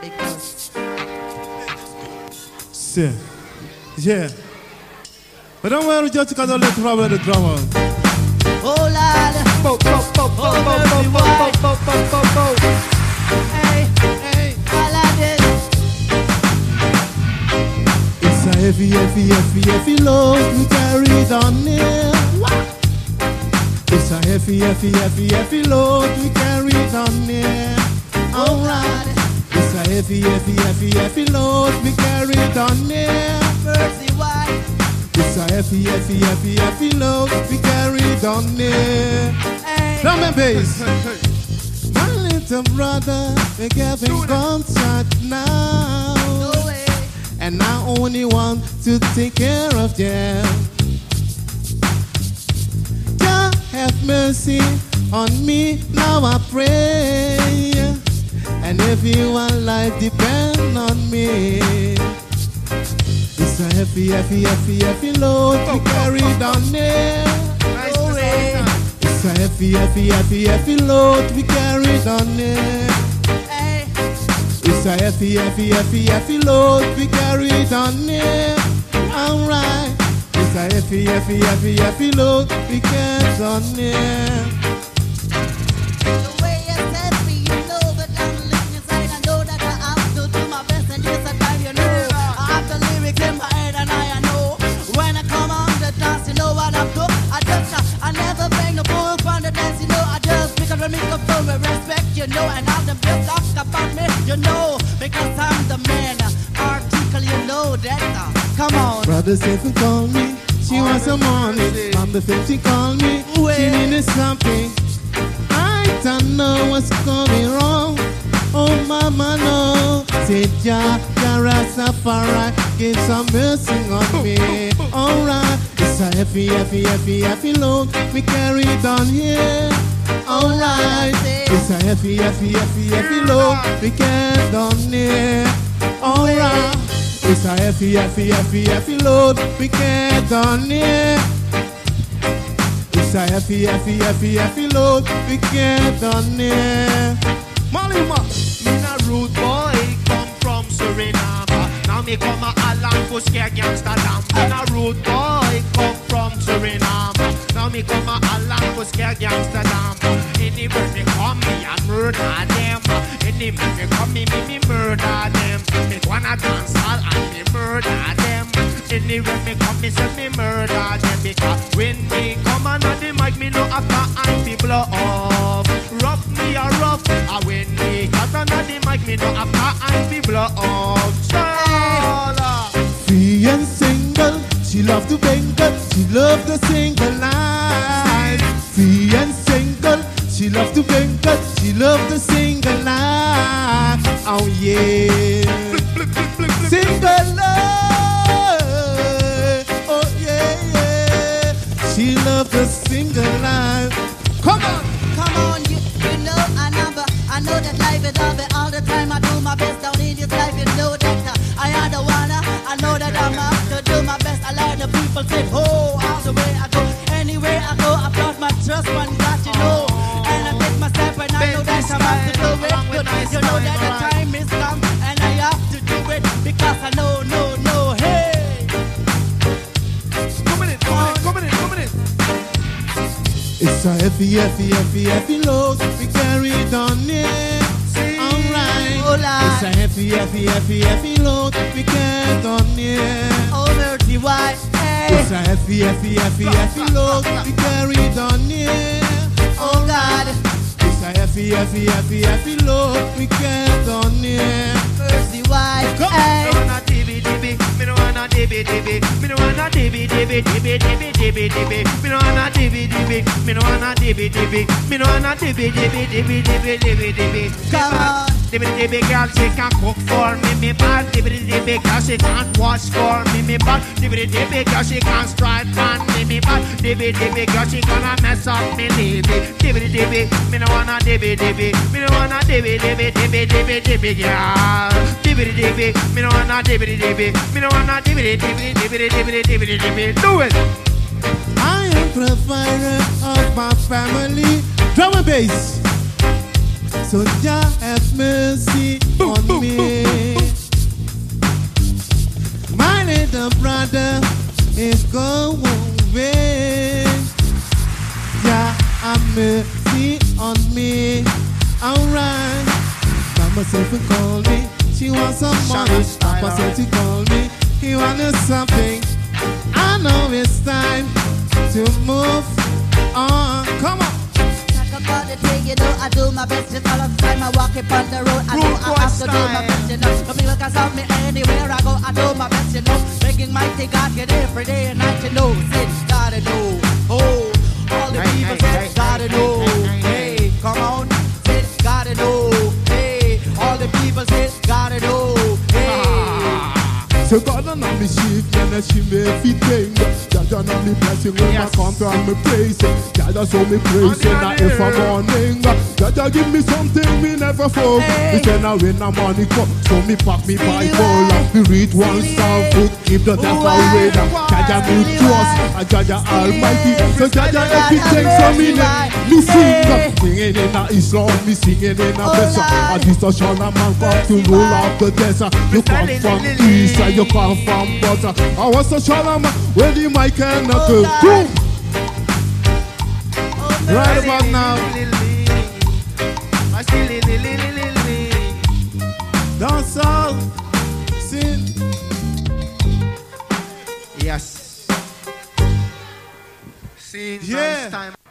Yeah. But don't worry, just because I let trouble the drummer. Oh, Lord. Hey, hey, Aladdin. It's a heavy load we carry down here. It's a heavy load we carry down here. Alright. It's a heavy load we carry down here. Mercy, why? It's a heavy load we carry down here. Hey. Drum and bass. My little brother, we're getting concert now. No way. And I only want to take care of them. God have mercy on me, now I pray. And everyone's life depends on me. It's a heavy load we carry down there. No way. It's a heavy load we carry down there. Hey. It's a heavy load we carry down there. Alright. It's a heavy load we carry down there. The way you said me, you know that I'm living inside. I know that I have to do my best, and this a time, you know. I have the lyrics in my head, and I know. When I come on the dance, you know what I'm doing. I never bang the bull on the dance, you know. I just pick up the microphone with respect, you know. And all the best talk about me, you know. Because I'm the man, article, you know that. Come on. Brother said to call me, she wants some money. Mama said she called me, she needed something. I don't know what's going wrong. Oh mama no. Said Jah Rastafari, give some mercy on me. Alright. It's a heavy load we carry down here. Alright. It's a heavy load we carry down here. Alright. It's a heavy load we carry down here. It's a heavy load we carry down here. Malima. Me a rude boy, come from Suriname. Now me come a Alan for scare gangsta lamb. Me a rude boy, come from Suriname. Now me come a Alan for scare gangsta lamb. Anywhere me come, me a murder them. Anywhere me come, me murder them. Me wanna dance all and me murder them. Anywhere me come, me say me murder them. Because when me come under the mic, me no after and be blow off. Rough me a rough, and when me got under the mic, me no after and be blow off. Free and single, she love to mingle, she love the single life. Free and single, she love to mingle, she love the single life. Oh yeah, single life. Oh yeah, she love the single life. Come on. Come on, you know I know that life is love all the time. I do my best down in this life, you know that I am the one. I know that I'm up to do my best. I let the people say, oh, all the way I go. Anywhere I go, I put my trust on God, you know. And I take my step and I know that I'm up to do it good. You know that the time is come and I have to do it because I know, hey. Come in. It's a heavy load we carry down here. Alright. It's a heavy load we carry down here. Oh, mercy, why? Hey. It's a heavy load we carry down here. Oh, God. It's a heavy load we carry down here. Mercy, why? Me no wanna dibby, me no wanna dibby, me no wanna dibby. Me no wanna dibby, me no wanna dibby. Come on. Dibby girl, she can cook for me bad. Dibby girl, she can't wash for me bad. Dibby girl, she can't strike on me bad. Dibby girl, she gonna mess up me Libby. Dibby, me no wanna dibby, me no wanna dibby girl. Dibby, me no wanna dibby, me no wanna dibby. Do it. I am provider of my family. Drum and bass. So Jah have mercy on me. said to call me. She wants some money. Papa said to call me. He wanted something. I know it's time to move on. Come on. Talk about the day, you know I do my best. Just all the time I walk upon the road. I know I have to do my best, you know. Some people can stop me anywhere I go. I do my best, you know. Begging mighty God, get every day and night, you know. Say, gotta know. Oh, all the people say, gotta know. Hey, come on. Say, gotta know. Hey, all the people say, gotta know. Hey. So God and me sheep, and she may fit thing. God and me blessing when I come from me praising. God show me praising that if I'm morning. God give me something me never fall. He said now when the money come, so me pack me Bible and me read one psalm book, keep the devil away. God me trust, and God Almighty. So God everything so me sing. Singing in a Islam, me singing in a Bessa. And this a Shana man come to roll out the desert. You come from east and you come from butter. I was a Shana man where the mic and not go. Right about now. Dance all, sing. Yes. Sing Yeah. dance time.